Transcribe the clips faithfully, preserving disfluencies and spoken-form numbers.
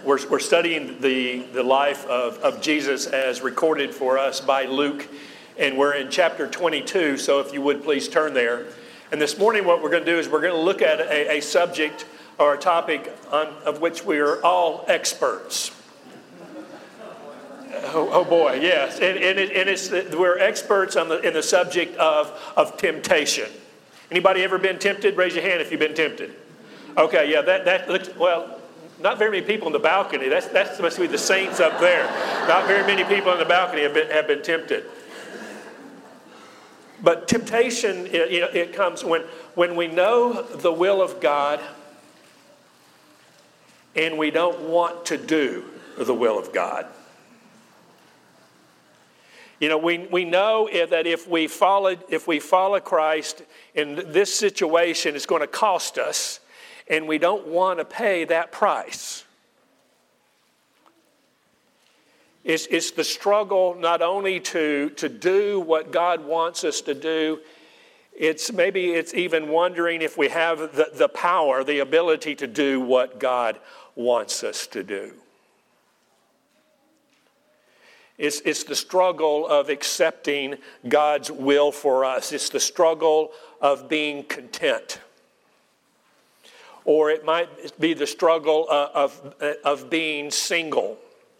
we're, we're studying the, the life of, of Jesus as recorded for us by Luke, and we're in chapter twenty-two, so if you would please turn there. And this morning what we're going to do is we're going to look at a, a subject or a topic on, of which we are all experts. Oh, oh boy, yes, and, and, it, and it's we're experts on the in the subject of, of temptation. Anybody ever been tempted? Raise your hand if you've been tempted. Okay, yeah, that that looks well. Not very many people in the balcony. That's that's supposed to be the saints up there. Not very many people in the balcony have been have been tempted. But temptation, it, you know, it comes when when we know the will of God and we don't want to do the will of God. You know, we we know that if we follow if we follow Christ in this situation, it's going to cost us. And we don't want to pay that price. It's, it's the struggle not only to, to do what God wants us to do, it's maybe it's even wondering if we have the, the power, the ability to do what God wants us to do. It's, it's the struggle of accepting God's will for us. It's the struggle of being content. Or it might be the struggle of, of, of being single.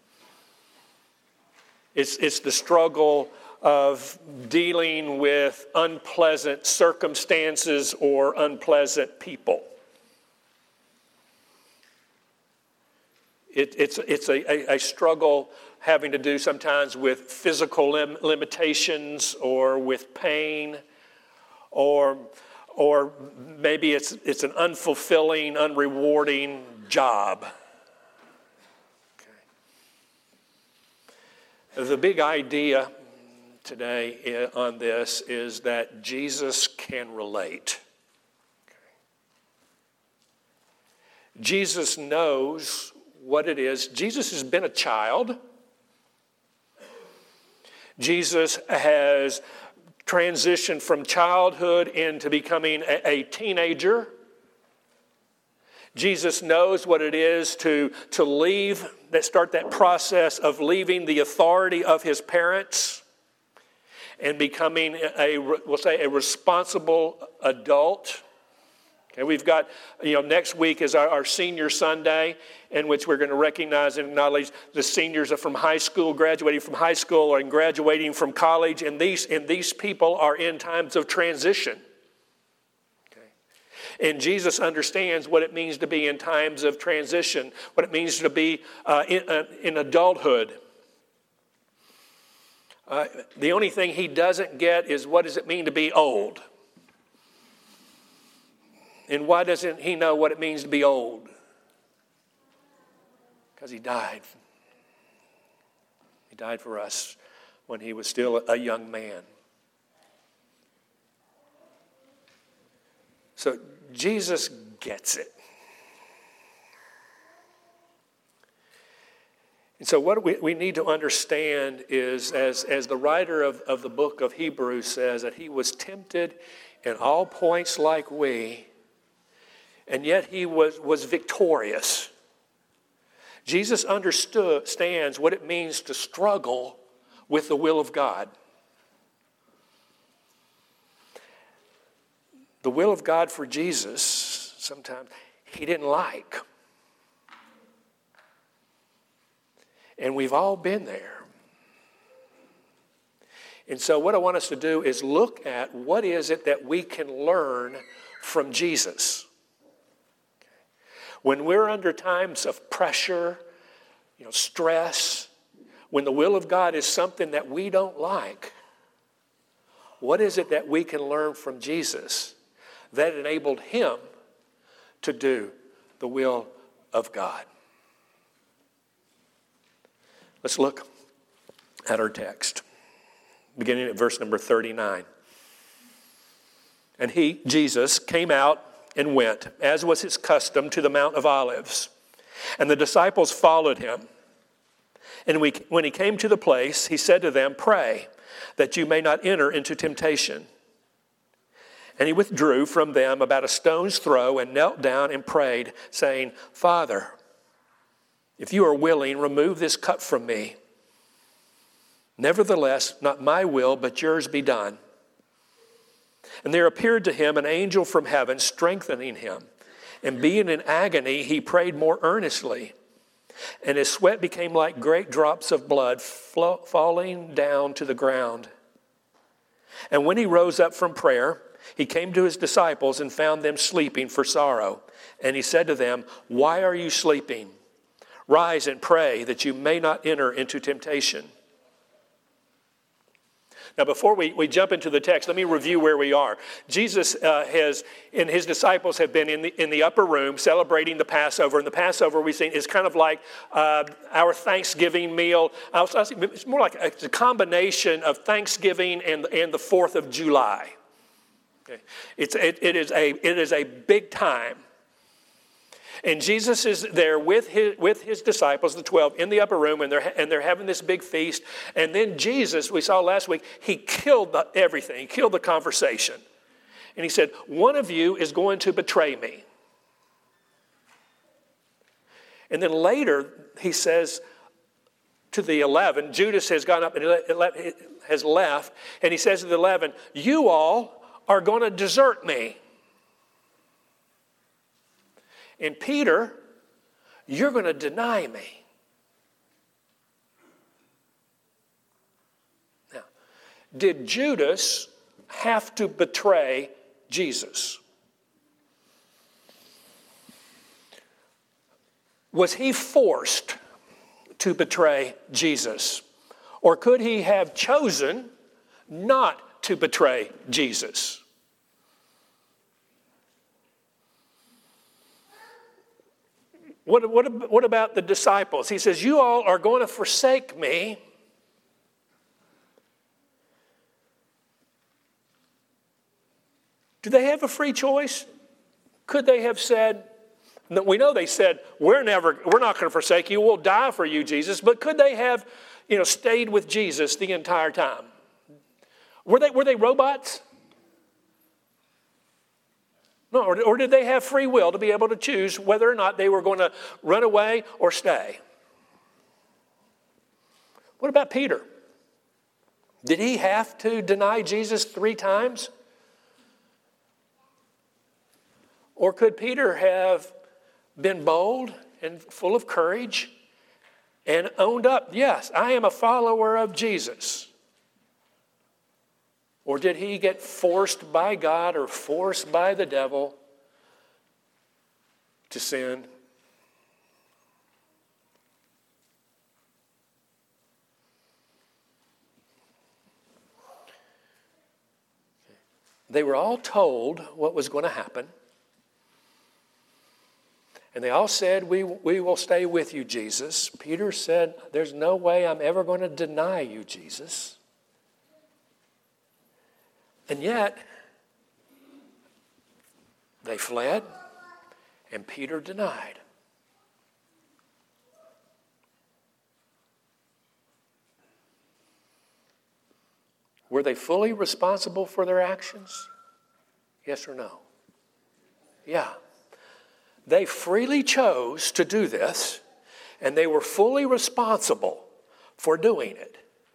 It's, it's the struggle of dealing with unpleasant circumstances or unpleasant people. It, it's it's a, a, a struggle having to do sometimes with physical lim- limitations or with pain or... Or maybe it's it's an unfulfilling, unrewarding job. Okay. The big idea today on this is that Jesus can relate. Okay. Jesus knows what it is. Jesus has been a child. Jesus has transition from childhood into becoming a, a teenager. Jesus knows what it is to, to leave, that start that process of leaving the authority of his parents and becoming a, we'll say, a responsible adult. Okay, we've got, you know, next week is our, our senior Sunday, in which we're going to recognize and acknowledge the seniors are from high school, graduating from high school, or graduating from college, and these and these people are in times of transition. Okay. And Jesus understands what it means to be in times of transition, what it means to be uh, in, uh, in adulthood. Uh, the only thing he doesn't get is what does it mean to be old? And why doesn't he know what it means to be old? Because he died. He died for us when he was still a young man. So Jesus gets it. And so what we, we need to understand is, as, as the writer of, of the book of Hebrews says, that he was tempted in all points like we, and yet he was, was victorious. Jesus understands what it means to struggle with the will of God. The will of God for Jesus, sometimes he didn't like. And we've all been there. And so what I want us to do is look at what is it that we can learn from Jesus. When we're under times of pressure, you know, stress, when the will of God is something that we don't like, what is it that we can learn from Jesus that enabled him to do the will of God? Let's look at our text, beginning at verse number thirty-nine. And he, Jesus, came out and went, as was his custom, to the Mount of Olives. And the disciples followed him. And we, when he came to the place, he said to them, "Pray, that you may not enter into temptation." And he withdrew from them about a stone's throw and knelt down and prayed, saying, "Father, If you are willing, remove this cup from me. Nevertheless, not my will, but yours be done. And there appeared to him an angel from heaven, strengthening him. And being in agony, he prayed more earnestly. And his sweat became like great drops of blood flo- falling down to the ground. And when he rose up from prayer, he came to his disciples and found them sleeping for sorrow. And he said to them, "Why are you sleeping? Rise and pray that you may not enter into temptation." Now, before we, we jump into the text, let me review where we are. Jesus uh, has, and his disciples have been in the, in the upper room celebrating the Passover. And the Passover, we've seen, is kind of like uh, our Thanksgiving meal. I was, I was, it's more like a, it's a combination of Thanksgiving and, and the fourth of July. Okay. It's, it, it, is a, it is a big time. And Jesus is there with his, with his disciples, the twelve, in the upper room, and they're, and they're having this big feast. And then Jesus, we saw last week, he killed the, everything. He killed the conversation. And he said, one of you is going to betray me. And then later, he says to the eleven, Judas has gone up and has left, and he says to the eleven, you all are going to desert me. And Peter, you're going to deny me. Now, did Judas have to betray Jesus? Was he forced to betray Jesus? Or could he have chosen not to betray Jesus? What, what, what about the disciples? He says, you all are going to forsake me. Do they have a free choice? Could they have said, we know they said, we're never, we're not going to forsake you. We'll die for you, Jesus. But could they have, you know, stayed with Jesus the entire time? Were they, were they robots? No, or, or did they have free will to be able to choose whether or not they were going to run away or stay? What about Peter? Did he have to deny Jesus three times? Or could Peter have been bold and full of courage and owned up, yes, I am a follower of Jesus? Or did he get forced by God or forced by the devil to sin? They were all told what was going to happen. And they all said, we, we will stay with you, Jesus. Peter said, there's no way I'm ever going to deny you, Jesus. And yet, they fled, and Peter denied. Were they fully responsible for their actions? Yes or no? Yeah. They freely chose to do this, and they were fully responsible for doing it.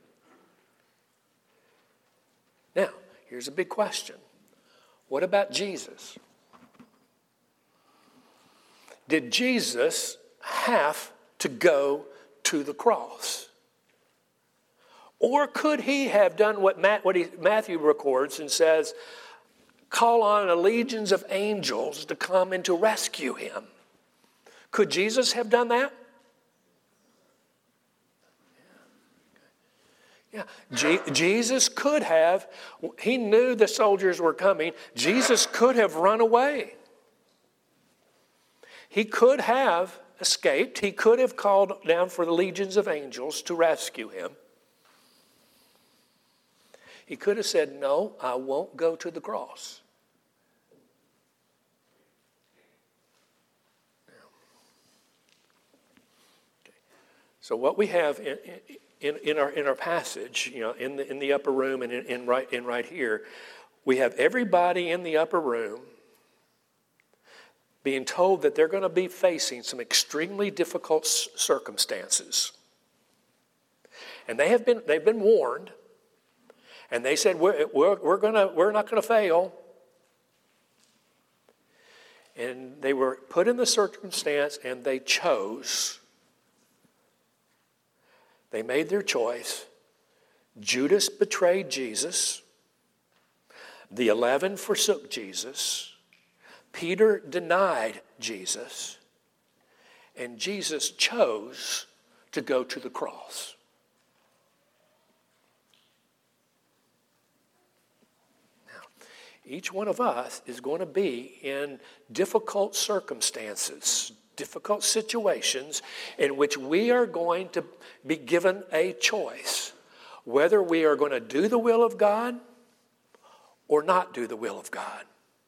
Now, here's a big question. What about Jesus? Did Jesus have to go to the cross? Or could he have done what, Matt, what he, Matthew records and says, call on legions of angels to come and to rescue him? Could Jesus have done that? Yeah, Je- Jesus could have. He knew the soldiers were coming. Jesus could have run away. He could have escaped. He could have called down for the legions of angels to rescue him. He could have said, no, I won't go to the cross. Okay. So what we have in, in, in, our, in our passage, you know, in the, in the upper room and in, in, right, in right here, we have everybody in the upper room. being told that they're going to be facing some extremely difficult s- circumstances. And they have been, they've been warned. And they said, we're, we're, we're, gonna, we're not going to fail. And they were put in the circumstance and they chose. They made their choice. Judas betrayed Jesus. The eleven forsook Jesus. Peter denied Jesus. And Jesus chose to go to the cross. Each one of us is going to be in difficult circumstances, difficult situations in which we are going to be given a choice, whether we are going to do the will of God or not do the will of God.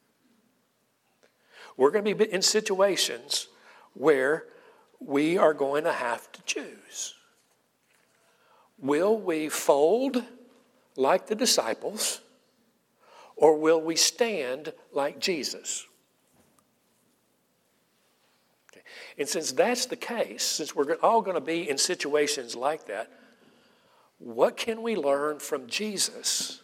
We're going to be in situations where we are going to have to choose. Will we fold like the disciples? Or will we stand like Jesus? Okay. And since that's the case, since we're all going to be in situations like that, what can we learn from Jesus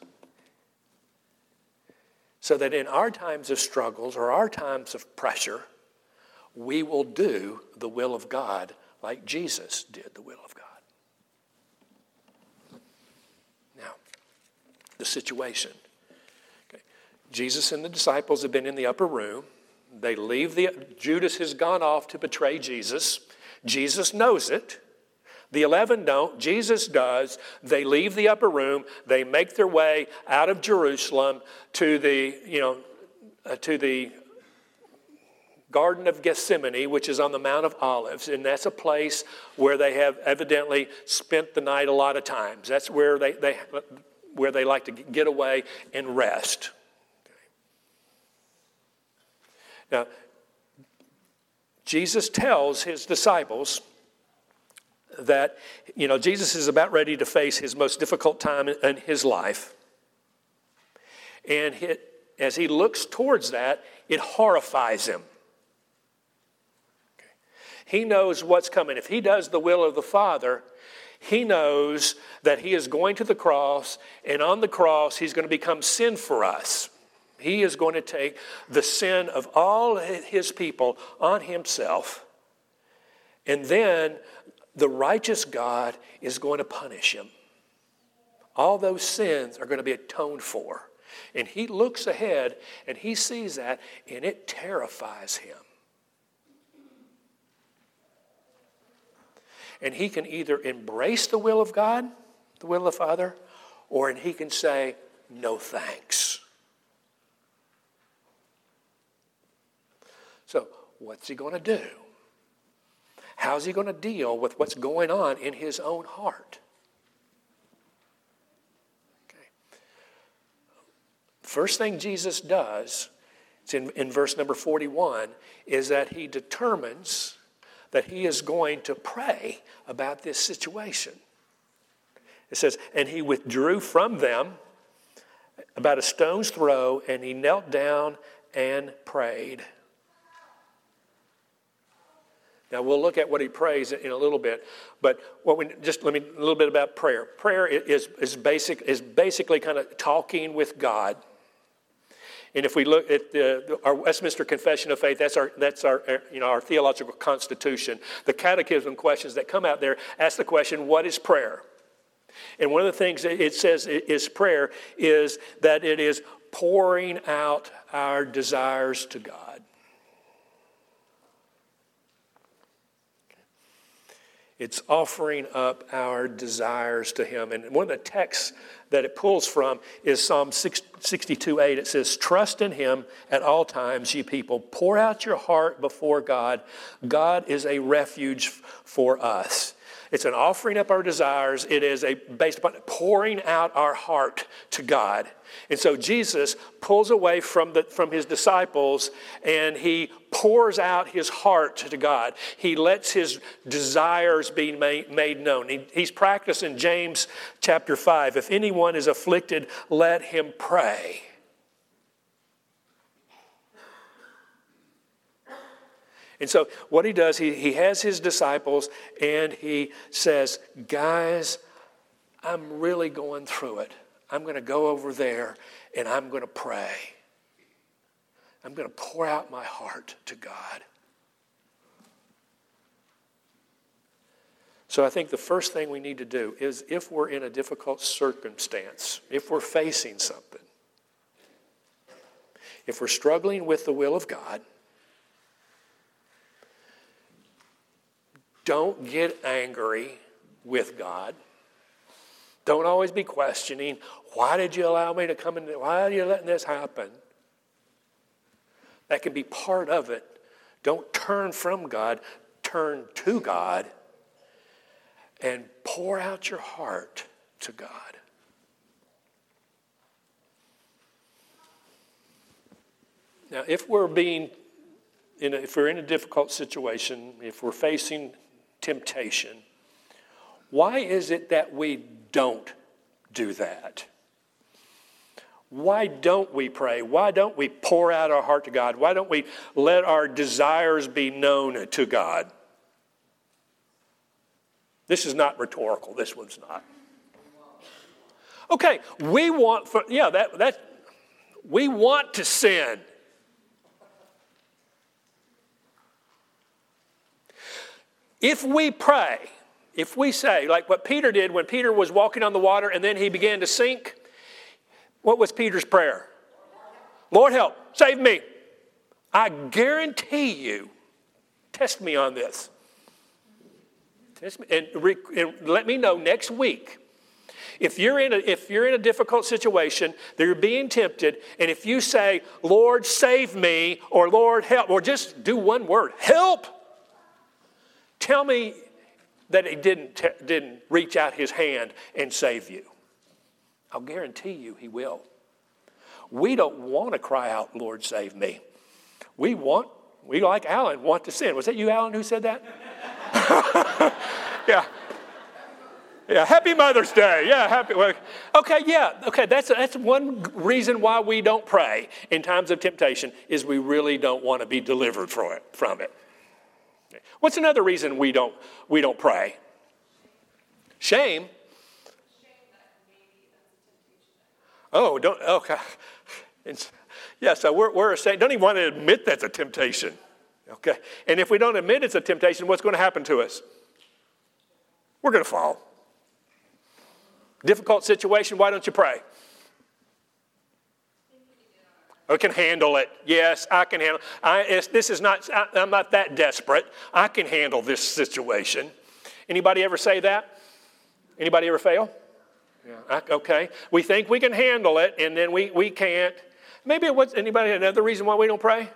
so that in our times of struggles or our times of pressure, we will do the will of God like Jesus did the will of God? Now, the situation. Jesus and the disciples have been in the upper room. They leave the, Judas has gone off to betray Jesus. Jesus knows it. The eleven don't. Jesus does. They leave the upper room. They make their way out of Jerusalem to the, you know, uh, to the Garden of Gethsemane, which is on the Mount of Olives. And that's a place where they have evidently spent the night a lot of times. That's where they, they, where they like to get away and rest. Now, Jesus tells his disciples that, you know, Jesus is about ready to face his most difficult time in his life. And it, as he looks towards that, it horrifies him. Okay. He knows what's coming. If he does the will of the Father, he knows that he is going to the cross, and on the cross, he's going to become sin for us. He is going to take the sin of all his people on himself. And then the righteous God is going to punish him. All those sins are going to be atoned for. And he looks ahead and he sees that and it terrifies him. And he can either embrace the will of God, the will of the Father, or he can say, no thanks. So, what's he going to do? How's he going to deal with what's going on in his own heart? Okay. First thing Jesus does, it's in, in verse number forty-one, is that he determines that he is going to pray about this situation. It says, and he withdrew from them about a stone's throw, and he knelt down and prayed. Now, we'll look at what he prays in a little bit, but what we just let me a little bit about prayer. Prayer is is basic is basically kind of talking with God. And if we look at the, our Westminster Confession of Faith, that's our that's our you know our theological constitution. The catechism questions that come out there ask the question, what is prayer? And one of the things it says is prayer is that it is pouring out our desires to God. It's offering up our desires to him. And one of the texts that it pulls from is Psalm sixty-two eight. It says, trust in him at all times, ye people. Pour out your heart before God. God is a refuge for us. It's an offering up our desires. It is a based upon pouring out our heart to God. And so Jesus pulls away from the from his disciples and he pours out his heart to God. He lets his desires be made, made known. He, he's practicing James chapter five. If anyone is afflicted, let him pray. And so what he does, he, he has his disciples and he says, guys, I'm really going through it. I'm going to go over there and I'm going to pray. I'm going to pour out my heart to God. So I think the first thing we need to do is, if we're in a difficult circumstance, if we're facing something, if we're struggling with the will of God, don't get angry with God. Don't always be questioning, why did you allow me to come in? Why are you letting this happen? That can be part of it. Don't turn from God. Turn to God and pour out your heart to God. Now, if we're being, in a, if we're in a difficult situation, if we're facing temptation, why is it that we don't do that? Why don't we pray? Why don't we pour out our heart to God? Why don't we let our desires be known to God? This is not rhetorical. This one's not. Okay, we want, for, yeah, that that we want to sin. If we pray, if we say, like what Peter did when Peter was walking on the water and then he began to sink, what was Peter's prayer? Lord, help, save me. I guarantee you, test me on this. Test me, and, re, and let me know next week. If you're in a, if you're in a difficult situation, that you're being tempted, and if you say, Lord, save me, or Lord, help, or just do one word, help, tell me that he didn't, t- didn't reach out his hand and save you. I'll guarantee you he will. We don't want to cry out, Lord, save me. We want, we like Alan, want to sin. Was that you, Alan, who said that? yeah. Yeah, happy Mother's Day. Yeah, happy. Well, okay, yeah, okay, that's, that's one reason why we don't pray in times of temptation, is we really don't want to be delivered from it. From it. What's another reason we don't, we don't pray? Shame. Oh, don't, okay. It's, yeah, so we're, we're ashamed. Don't even want to admit that's a temptation. Okay. And if we don't admit it's a temptation, what's going to happen to us? We're going to fall. Difficult situation, why don't you pray? I can handle it. Yes, I can handle it. I, it's, this is not, I, I'm not that desperate. I can handle this situation. Anybody ever say that? Anybody ever fail? Yeah. Okay. We think we can handle it, and then we, we can't. Maybe it was anybody another reason why we don't pray?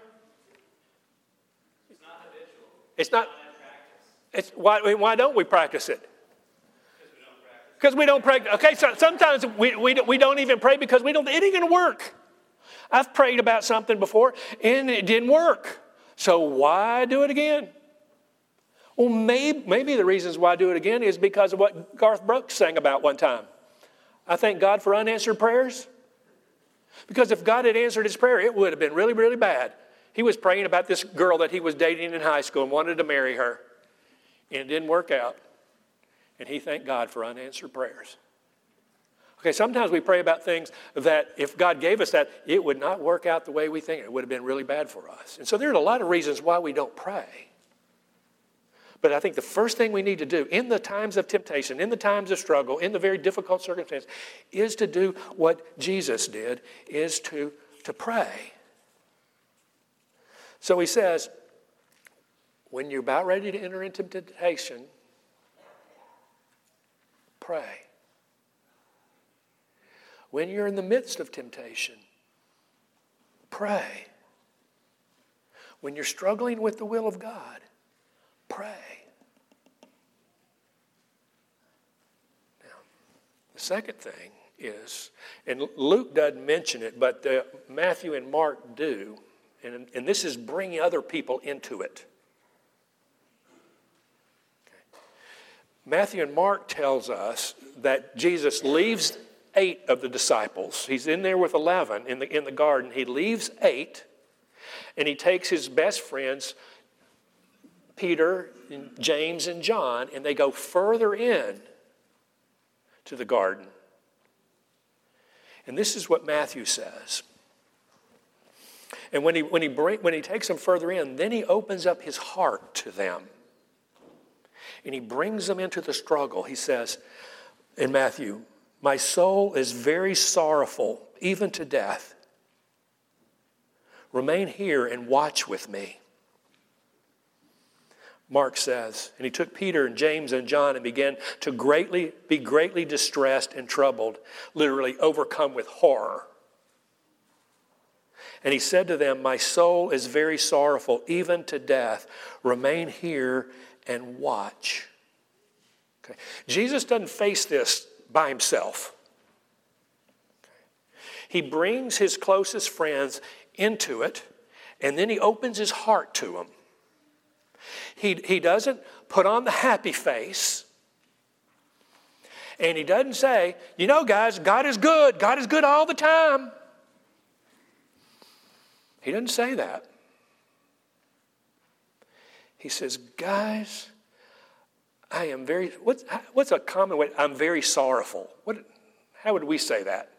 It's not habitual. It's not. It's why why don't we practice it? Because we don't practice. Okay, so sometimes we, we we don't even pray because we don't. It ain't gonna work. I've prayed about something before and it didn't work. So why do it again? Well, maybe maybe the reasons why I do it again is because of what Garth Brooks sang about one time. I thank God for unanswered prayers. Because if God had answered his prayer, it would have been really, really bad. He was praying about this girl that he was dating in high school and wanted to marry her. And it didn't work out. And he thanked God for unanswered prayers. Okay, sometimes we pray about things that if God gave us that, it would not work out the way we think. It would have been really bad for us. And so there are a lot of reasons why we don't pray. But I think the first thing we need to do in the times of temptation, in the times of struggle, in the very difficult circumstances, is to do what Jesus did, is to, to pray. So he says, when you're about ready to enter into temptation, pray. When you're in the midst of temptation, pray. When you're struggling with the will of God, pray. Now, the second thing is, and Luke doesn't mention it, but uh, Matthew and Mark do, and, and this is bringing other people into it. Okay. Matthew and Mark tells us that Jesus leaves eight of the disciples. He's in there with eleven in the, in the garden. He leaves eight, and he takes his best friends, Peter, and James, and John, and they go further in to the garden. And this is what Matthew says. And when he, when he, bring, when he takes them further in, then he opens up his heart to them. And he brings them into the struggle. He says in Matthew, "My soul is very sorrowful, even to death. Remain here and watch with me." Mark says, "And he took Peter and James and John and began to greatly be greatly distressed and troubled," literally overcome with horror. "And he said to them, 'My soul is very sorrowful, even to death. Remain here and watch.'" Okay. Jesus doesn't face this by himself. Okay. He brings his closest friends into it, and then he opens his heart to them. He, he doesn't put on the happy face, and he doesn't say, "You know, guys, God is good. God is good all the time." He doesn't say that. He says, "Guys, I am very," what's, what's a common way? "I'm very sorrowful." What, how would we say that?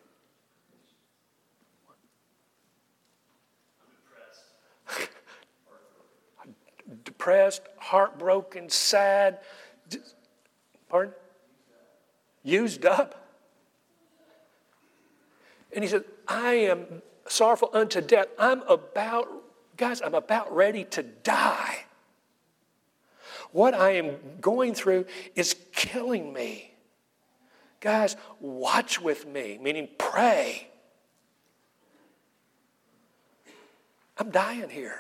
Depressed, heartbroken, sad. Pardon? Used up. And he said, "I am sorrowful unto death. I'm about, guys, I'm about ready to die. What I am going through is killing me. Guys, watch with me," meaning pray. I'm dying here.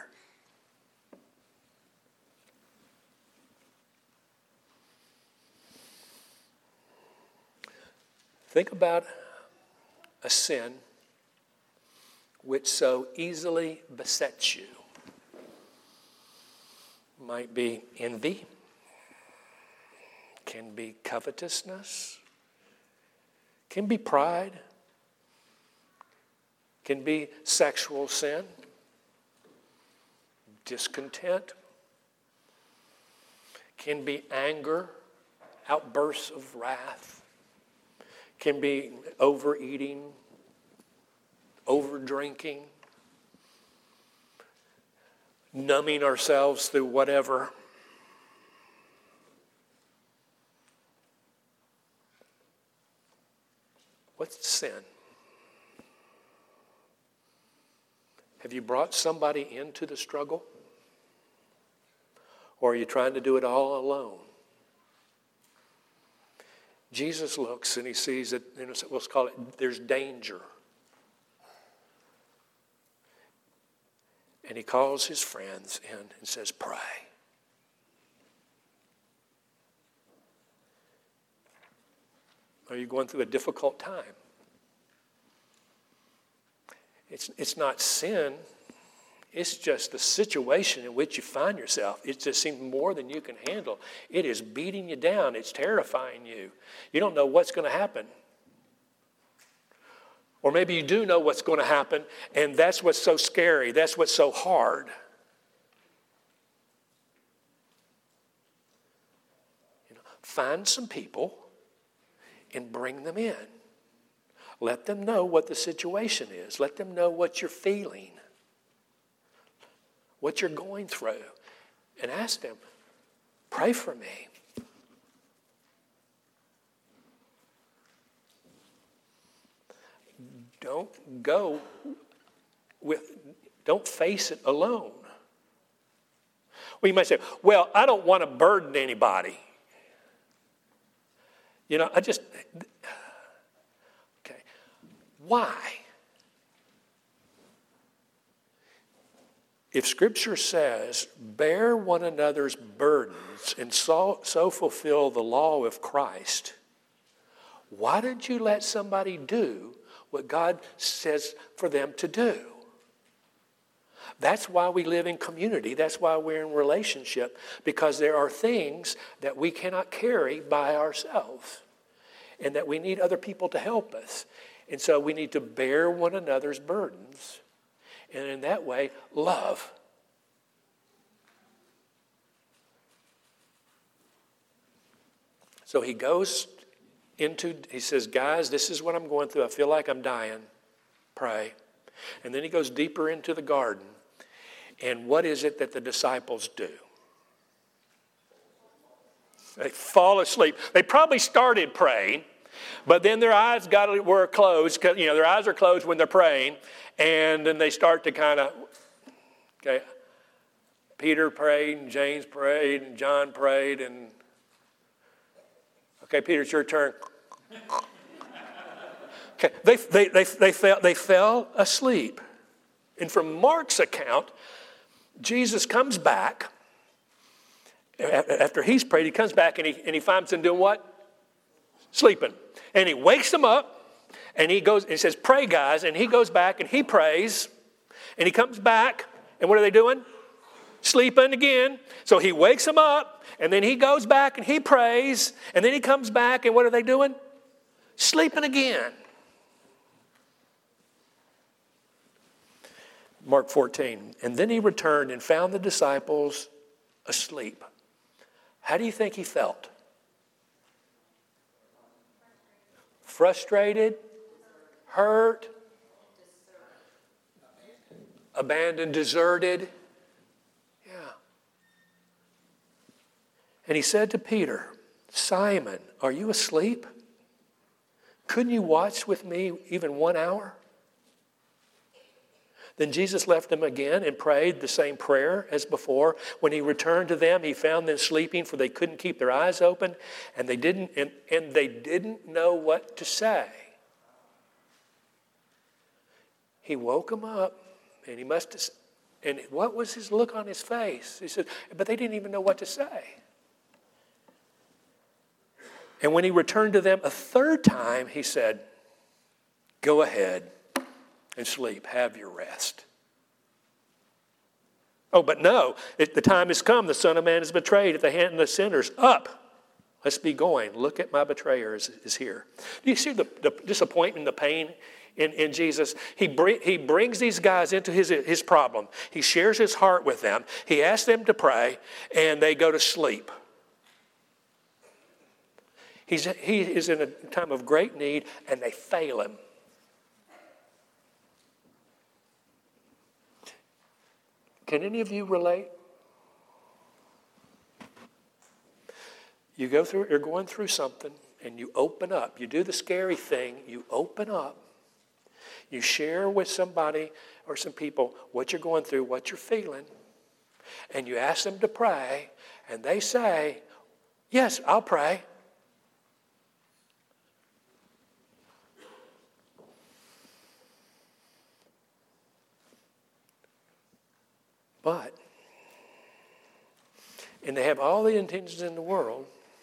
Think about a sin which so easily besets you. Might be envy, can be covetousness, can be pride, can be sexual sin, discontent, can be anger, outbursts of wrath, can be overeating, over-drinking, numbing ourselves through whatever. What's sin? Have you brought somebody into the struggle? Or are you trying to do it all alone? Jesus looks and he sees that, you know, let's call it, there's danger. And he calls his friends in and says, "Pray." Are you going through a difficult time? It's, it's not sin. It's just the situation in which you find yourself. It just seems more than you can handle. It is beating you down. It's terrifying you. You don't know what's going to happen. Or maybe you do know what's going to happen, and that's what's so scary. That's what's so hard. You know, find some people and bring them in. Let them know what the situation is. Let them know what you're feeling, what you're going through, and ask them, "Pray for me." Don't go with, don't face it alone. Well, you might say, "Well, I don't want to burden anybody." You know, I just, okay. Why? If Scripture says, "Bear one another's burdens and so, so fulfill the law of Christ," why did you let somebody do what God says for them to do? That's why we live in community. That's why we're in relationship, because there are things that we cannot carry by ourselves and that we need other people to help us. And so we need to bear one another's burdens, and in that way, love. So he goes into, he says, guys, this is what I'm going through. I feel like I'm dying. Pray. And then he goes deeper into the garden. And what is it that the disciples do? They fall asleep. They probably started praying, but then their eyes got were closed. Cause, you know, their eyes are closed when they're praying, and then they start to kind of, okay, Peter prayed, and James prayed, and John prayed, and okay, Peter, it's your turn. Okay, they they they they fell they fell asleep, and from Mark's account, Jesus comes back. After he's prayed, he comes back and he, and he finds them doing what? Sleeping. And he wakes them up and he goes, and he says, pray guys. And he goes back and he prays and he comes back. And what are they doing? Sleeping again. So he wakes them up and then he goes back and he prays. And then he comes back and what are they doing? Sleeping again. Mark fourteen. And then he returned and found the disciples asleep. How do you think he felt? Frustrated, hurt, abandoned, deserted. Yeah. And he said to Peter, Simon, are you asleep? Couldn't you watch with me even one hour? Then Jesus left them again and prayed the same prayer as before. When he returned to them, he found them sleeping, for they couldn't keep their eyes open, and they didn't and, and they didn't know what to say. He woke them up, and he must have, and what was his look on his face? He said, but they didn't even know what to say. And when he returned to them a third time, he said, go ahead and sleep, have your rest. Oh, but no, it, the time has come. The Son of Man is betrayed at the hand of the sinners. Up, let's be going. Look at my betrayer is, is here. Do you see the, the disappointment, the pain in, in Jesus? He, bring, he brings these guys into his, his problem. He shares his heart with them. He asks them to pray, and they go to sleep. He's, he is in a time of great need, and they fail him. Can any of you relate? You go through, you're going through something and you open up. You do the scary thing. You open up. You share with somebody or some people what you're going through, what you're feeling. And you ask them to pray. And they say, yes, I'll pray. But, and they have all the intentions in the world,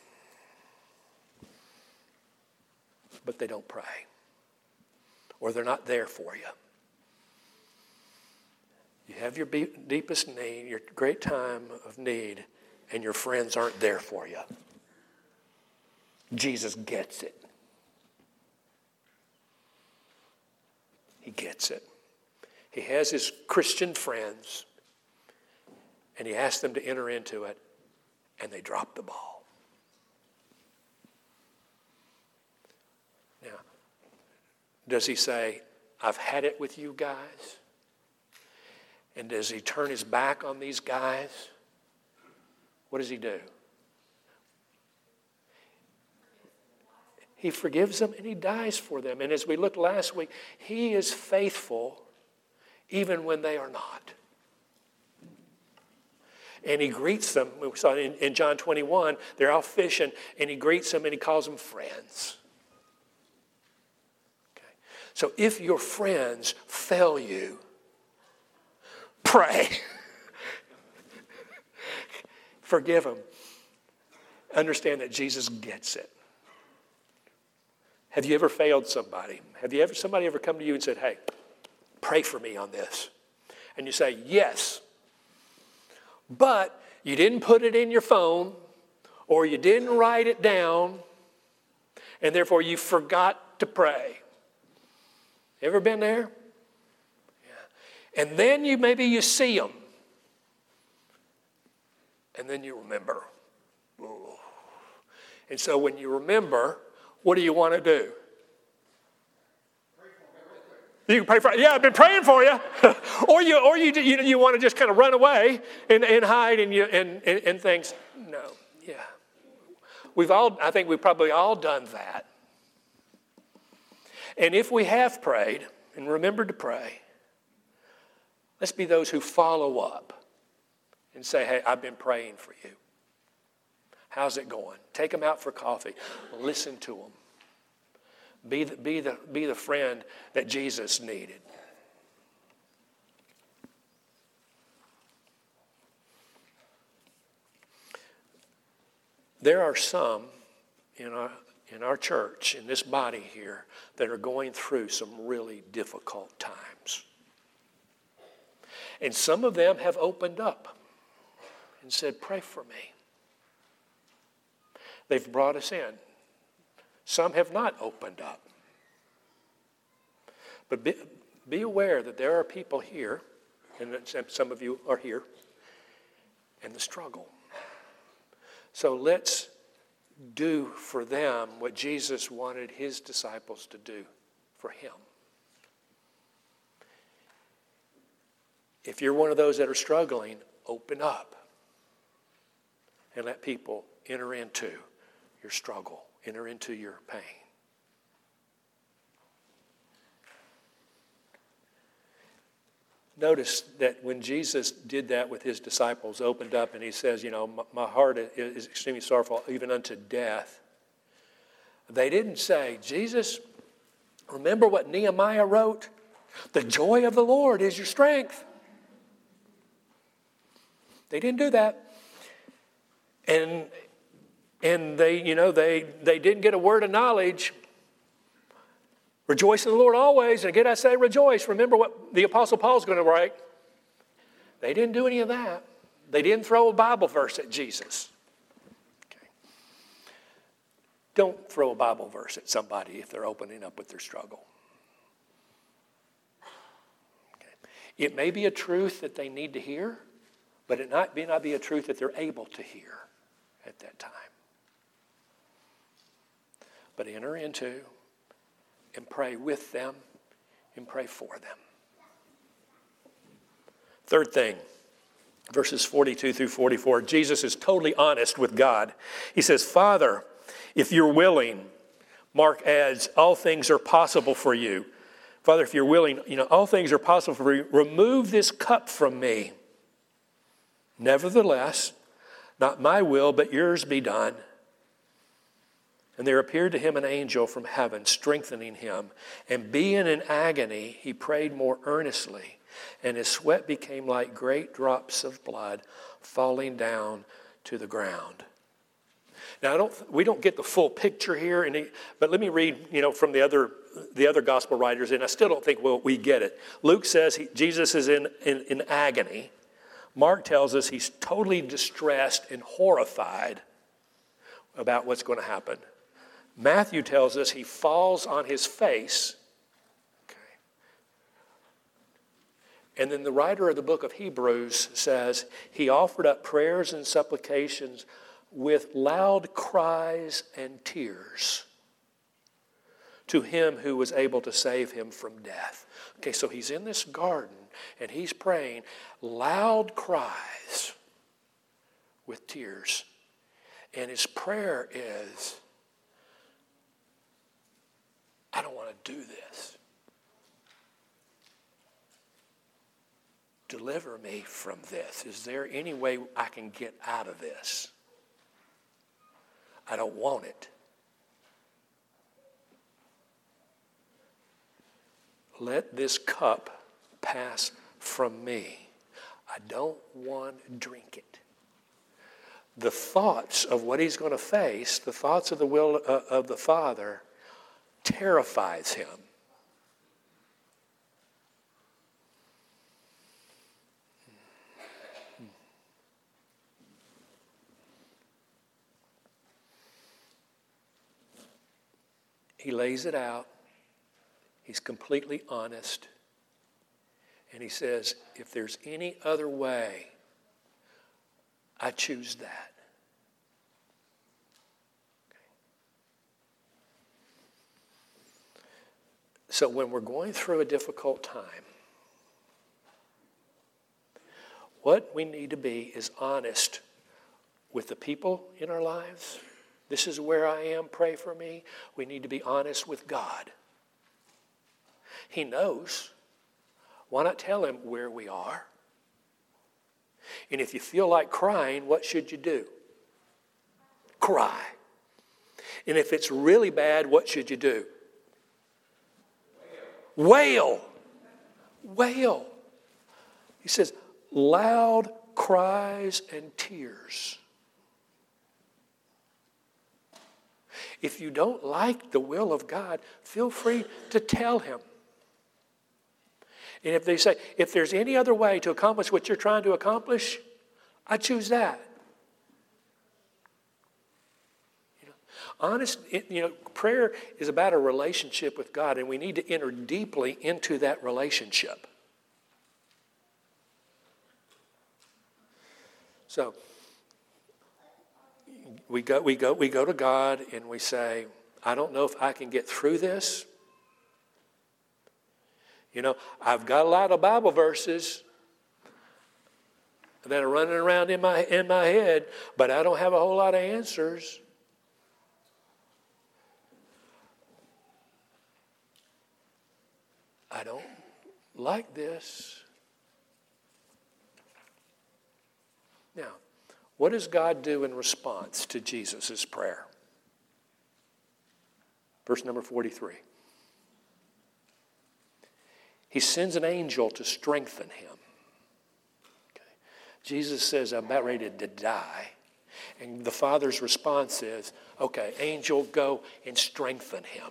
but they don't pray. Or they're not there for you. You have your be- deepest need, your great time of need, and your friends aren't there for you. Jesus gets it. He gets it. He has his Christian friends. And he asked them to enter into it, and they dropped the ball. Now, does he say, I've had it with you guys? And does he turn his back on these guys? What does he do? He forgives them and he dies for them. And as we looked last week, he is faithful even when they are not. And he greets them. We saw in, in John twenty-one, they're out fishing, and he greets them and he calls them friends. Okay. So if your friends fail you, pray. Forgive them. Understand that Jesus gets it. Have you ever failed somebody? Have you ever somebody ever come to you and said, hey, pray for me on this? And you say, yes. But you didn't put it in your phone, or you didn't write it down, and therefore you forgot to pray. Ever been there? Yeah. And then you maybe you see them, and then you remember. Ooh. And so when you remember, what do you want to do? You can pray for, yeah, I've been praying for you. or you, or you, you, you want to just kind of run away and, and hide and, you, and, and, and things. No, yeah. We've all, I think we've probably all done that. And if we have prayed and remembered to pray, let's be those who follow up and say, hey, I've been praying for you. How's it going? Take them out for coffee. Listen to them. Be the, be the, be the friend that Jesus needed. There are some in our, in our church, in this body here, that are going through some really difficult times. And some of them have opened up and said, pray for me. They've brought us in. Some have not opened up. But be, be aware that there are people here, and some of you are here, in the struggle. So let's do for them what Jesus wanted his disciples to do for him. If you're one of those that are struggling, open up and let people enter into your struggle. Enter into your pain. Notice that when Jesus did that with his disciples, opened up and he says, you know, my, my heart is extremely sorrowful, even unto death. They didn't say, Jesus, remember what Nehemiah wrote? The joy of the Lord is your strength. They didn't do that. And And they, you know, they, they didn't get a word of knowledge. Rejoice in the Lord always. And again, I say rejoice. Remember what the Apostle Paul's going to write. They didn't do any of that. They didn't throw a Bible verse at Jesus. Okay. Don't throw a Bible verse at somebody if they're opening up with their struggle. Okay. It may be a truth that they need to hear, but it not, may not be a truth that they're able to hear at that time. But enter into and pray with them and pray for them. Third thing, verses forty-two through forty-four, Jesus is totally honest with God. He says, Father, if you're willing, Mark adds, all things are possible for you. Father, if you're willing, you know, all things are possible for you. Remove this cup from me. Nevertheless, not my will, but yours be done. And there appeared to him an angel from heaven, strengthening him. And being in agony, he prayed more earnestly. And his sweat became like great drops of blood falling down to the ground. Now, I don't, we don't get the full picture here, and he, but let me read, you know, from the other the other gospel writers, and I still don't think we'll, we get it. Luke says he, Jesus is in, in, in agony. Mark tells us he's totally distressed and horrified about what's going to happen. Matthew tells us he falls on his face. Okay. And then the writer of the book of Hebrews says he offered up prayers and supplications with loud cries and tears to him who was able to save him from death. Okay, so he's in this garden and he's praying loud cries with tears. And his prayer is, I don't want to do this. Deliver me from this. Is there any way I can get out of this? I don't want it. Let this cup pass from me. I don't want to drink it. The thoughts of what he's going to face, the thoughts of the will of the Father, terrifies him. He lays it out. He's completely honest. And he says, if there's any other way, I choose that. Okay. So when we're going through a difficult time, what we need to be is honest with the people in our lives. This is where I am, pray for me. We need to be honest with God. He knows. Why not tell him where we are? And if you feel like crying, what should you do? Cry. And if it's really bad, what should you do? Wail. Wail. He says, loud cries and tears. If you don't like the will of God, feel free to tell him. And if they say, if there's any other way to accomplish what you're trying to accomplish, I choose that. You know, honest, you know, prayer is about a relationship with God, and we need to enter deeply into that relationship. So we go, we go, we go to God and we say, I don't know if I can get through this. You know, I've got a lot of Bible verses that are running around in my in my head, but I don't have a whole lot of answers. I don't like this. Now, what does God do in response to Jesus' prayer? Verse number forty-three. He sends an angel to strengthen him. Okay. Jesus says, I'm about ready to die. And the Father's response is, okay, angel, go and strengthen him.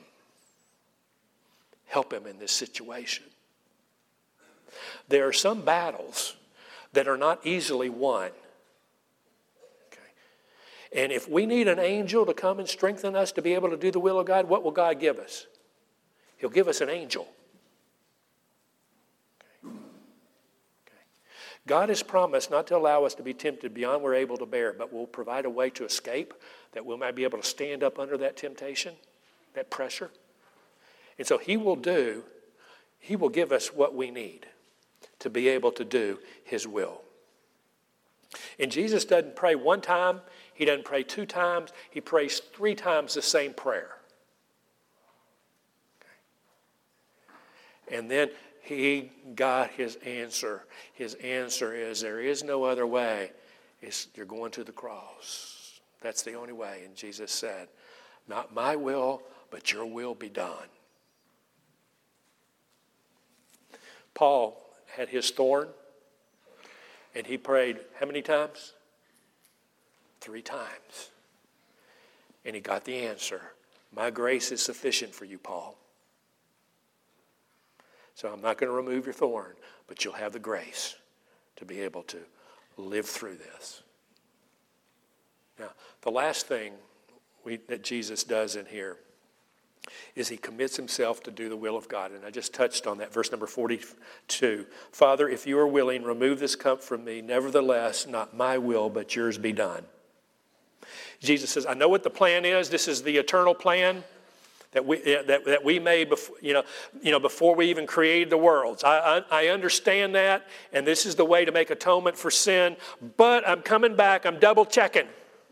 Help him in this situation. There are some battles that are not easily won. Okay. And if we need an angel to come and strengthen us to be able to do the will of God, what will God give us? He'll give us an angel. God has promised not to allow us to be tempted beyond we're able to bear, but will provide a way to escape, that we might be able to stand up under that temptation, that pressure. And so he will do, he will give us what we need to be able to do his will. And Jesus doesn't pray one time, he doesn't pray two times, he prays three times the same prayer. Okay. And then he got his answer. His answer is, there is no other way. It's, you're going to the cross. That's the only way. And Jesus said, not my will, but your will be done. Paul had his thorn, and he prayed how many times? Three times. And he got the answer. My grace is sufficient for you, Paul. So I'm not going to remove your thorn, but you'll have the grace to be able to live through this. Now, the last thing we, that Jesus does in here is he commits himself to do the will of God. And I just touched on that, verse number forty-two. Father, if you are willing, remove this cup from me. Nevertheless, not my will, but yours be done. Jesus says, I know what the plan is. This is the eternal plan that we that, that we made before, you know, you know, before we even created the worlds. I, I, I understand that, and this is the way to make atonement for sin. But I'm coming back. I'm double checking.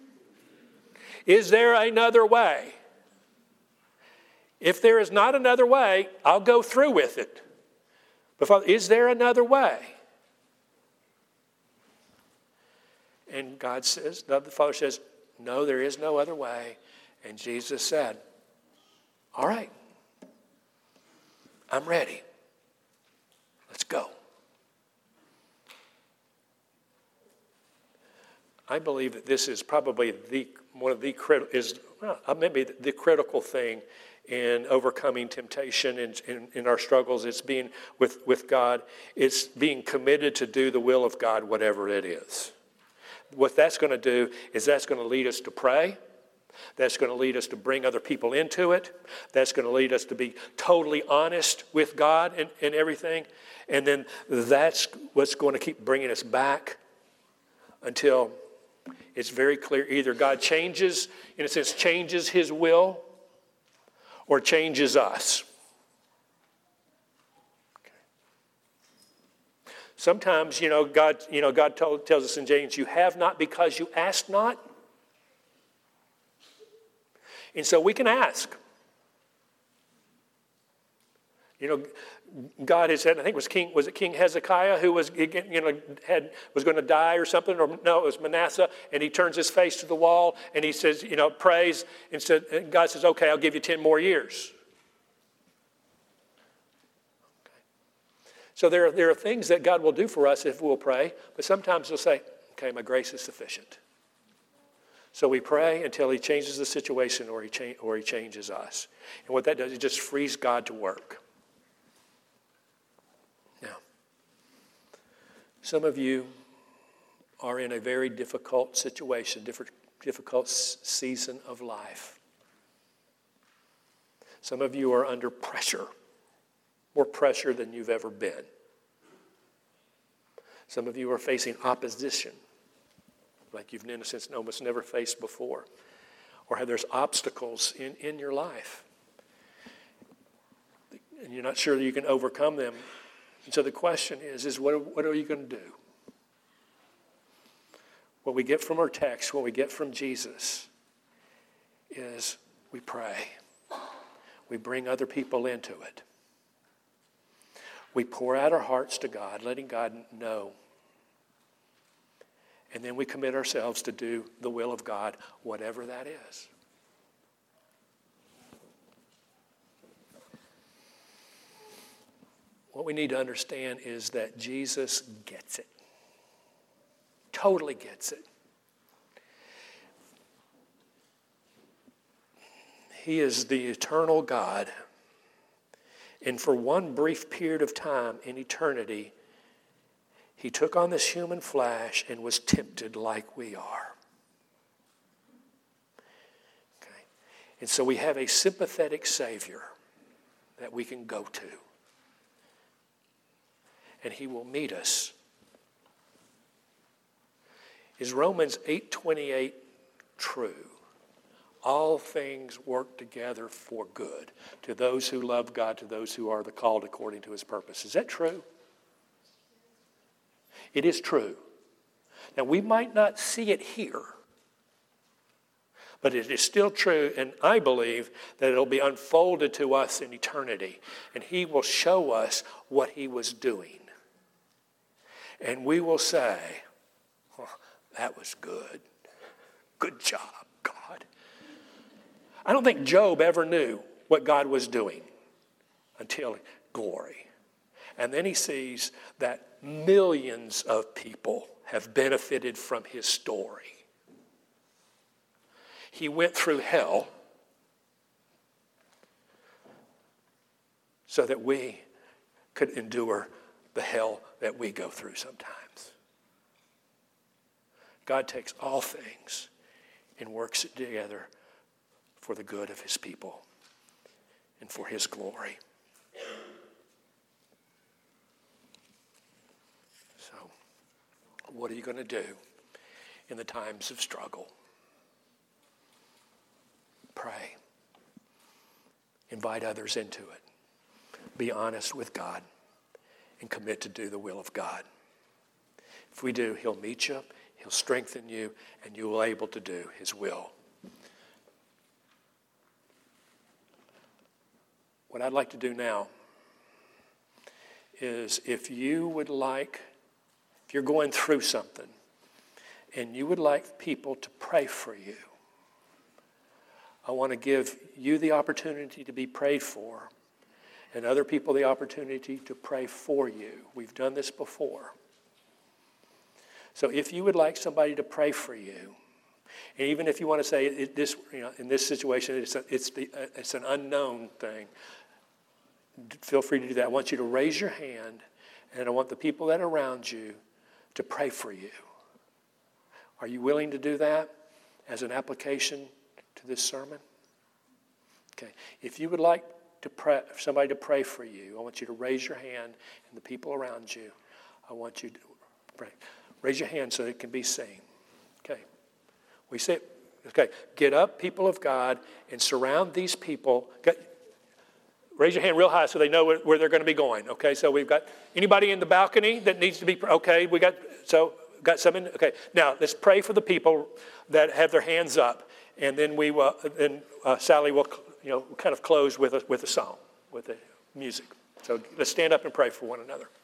Is there another way? If there is not another way, I'll go through with it. But Father, is there another way? And God says, the Father says, no, there is no other way. And Jesus said, all right, I'm ready. Let's go. I believe that this is probably the one of the is well, maybe the critical thing in overcoming temptation in, in, in our struggles. It's being with, with God. It's being committed to do the will of God, whatever it is. What that's going to do is that's going to lead us to pray. That's going to lead us to bring other people into it. That's going to lead us to be totally honest with God and, and everything. And then that's what's going to keep bringing us back until it's very clear. Either God changes, in a sense, changes his will or changes us. Sometimes, you know, God, you know, God told, tells us in James, you have not because you ask not. And so we can ask. You know, God has said, I think it was King, was it King Hezekiah who was, you know, had, was going to die or something? Or no, it was Manasseh. And he turns his face to the wall and he says, you know, prays. And, said, and God says, okay, I'll give you ten more years. So there are, there are things that God will do for us if we'll pray, but sometimes he'll say, okay, my grace is sufficient. So we pray until he changes the situation or he, cha- or he changes us. And what that does, it just frees God to work. Now, some of you are in a very difficult situation, different, difficult s- season of life. Some of you are under pressure. More pressure than you've ever been. Some of you are facing opposition, like you've in a sense almost never faced before. Or have there's obstacles in, in your life. And you're not sure that you can overcome them. And so the question is, is what, what are you going to do? What we get from our text, what we get from Jesus, is we pray. We bring other people into it. We pour out our hearts to God, letting God know. And then we commit ourselves to do the will of God, whatever that is. What we need to understand is that Jesus gets it. Totally gets it. He is the eternal God. And for one brief period of time in eternity, he took on this human flesh and was tempted like we are. Okay. And so we have a sympathetic Savior that we can go to. And he will meet us. Is Romans eight twenty-eight true? All things work together for good to those who love God, to those who are the called according to his purpose. Is that true? It is true. Now, we might not see it here, but it is still true, and I believe that it'll be unfolded to us in eternity, and he will show us what he was doing. And we will say, oh, that was good. Good job, God. I don't think Job ever knew what God was doing until glory. And then he sees that millions of people have benefited from his story. He went through hell so that we could endure the hell that we go through sometimes. God takes all things and works it together for the good of his people and for his glory. So, what are you going to do in the times of struggle? Pray. Invite others into it. Be honest with God and commit to do the will of God. If we do, he'll meet you, he'll strengthen you, and you will be able to do his will. What I'd like to do now is if you would like, if you're going through something and you would like people to pray for you, I want to give you the opportunity to be prayed for and other people the opportunity to pray for you. We've done this before. So if you would like somebody to pray for you, and even if you want to say it, this, you know, in this situation, it's a, it's the, uh, it's an unknown thing, feel free to do that. I want you to raise your hand, and I want the people that are around you to pray for you. Are you willing to do that as an application to this sermon? Okay. If you would like to pray, for somebody to pray for you, I want you to raise your hand, and the people around you, I want you to pray. Raise your hand so it can be seen. Okay. We say, okay, get up, people of God, and surround these people. Raise your hand real high so they know where, where they're going to be going. Okay, so we've got anybody in the balcony that needs to be, okay, we got, so got some in, okay. Now, let's pray for the people that have their hands up. And then we will, then uh, Sally will, you know, kind of close with a, with a song, with the music. So let's stand up and pray for one another.